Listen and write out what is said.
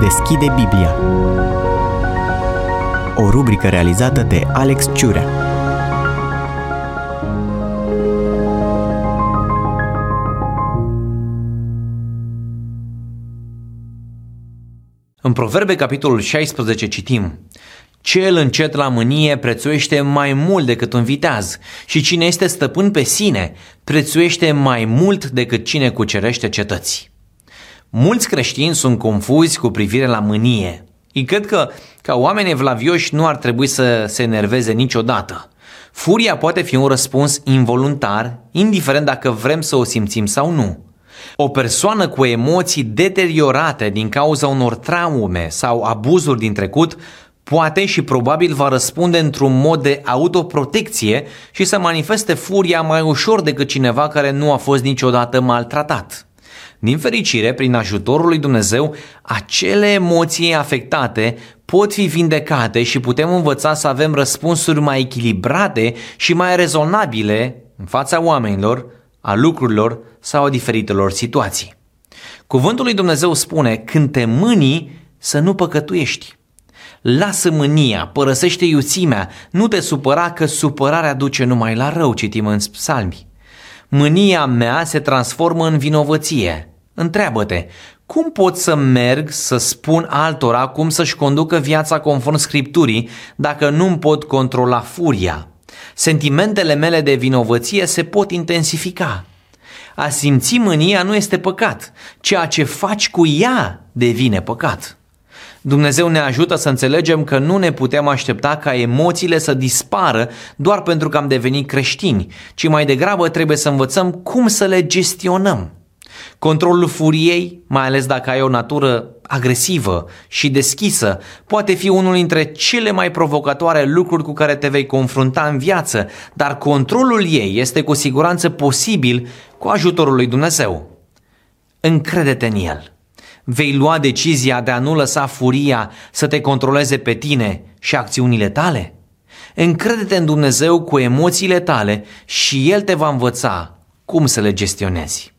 Deschide Biblia. O rubrică realizată de Alex Ciurea. În Proverbe, capitolul 16, citim: Cel încet la mânie prețuiește mai mult decât un viteaz și cine este stăpân pe sine prețuiește mai mult decât cine cucerește cetăți. Mulți creștini sunt confuzi cu privire la mânie. Ei cred că, ca oameni evlavioși, nu ar trebui să se enerveze niciodată. Furia poate fi un răspuns involuntar, indiferent dacă vrem să o simțim sau nu. O persoană cu emoții deteriorate din cauza unor traume sau abuzuri din trecut poate și probabil va răspunde într-un mod de autoprotecție și să manifeste furia mai ușor decât cineva care nu a fost niciodată maltratat. Din fericire, prin ajutorul lui Dumnezeu, acele emoții afectate pot fi vindecate și putem învăța să avem răspunsuri mai echilibrate și mai rezonabile în fața oamenilor, a lucrurilor sau a diferitelor situații. Cuvântul lui Dumnezeu spune: când te mânii, să nu păcătuiești. Lasă mânia, părăsește iuțimea, nu te supăra că supărarea duce numai la rău, citim în psalmi. Mânia mea se transformă în vinovăție. Întreabă-te, cum pot să merg să spun altora cum să-și conducă viața conform Scripturii dacă nu-mi pot controla furia? Sentimentele mele de vinovăție se pot intensifica. A simți mânia nu este păcat, ceea ce faci cu ea devine păcat. Dumnezeu ne ajută să înțelegem că nu ne putem aștepta ca emoțiile să dispară doar pentru că am devenit creștini, ci mai degrabă trebuie să învățăm cum să le gestionăm. Controlul furiei, mai ales dacă ai o natură agresivă și deschisă, poate fi unul dintre cele mai provocatoare lucruri cu care te vei confrunta în viață, dar controlul ei este cu siguranță posibil cu ajutorul lui Dumnezeu. Încrede-te în El. Vei lua decizia de a nu lăsa furia să te controleze pe tine și acțiunile tale? Încrede-te în Dumnezeu cu emoțiile tale și El te va învăța cum să le gestionezi.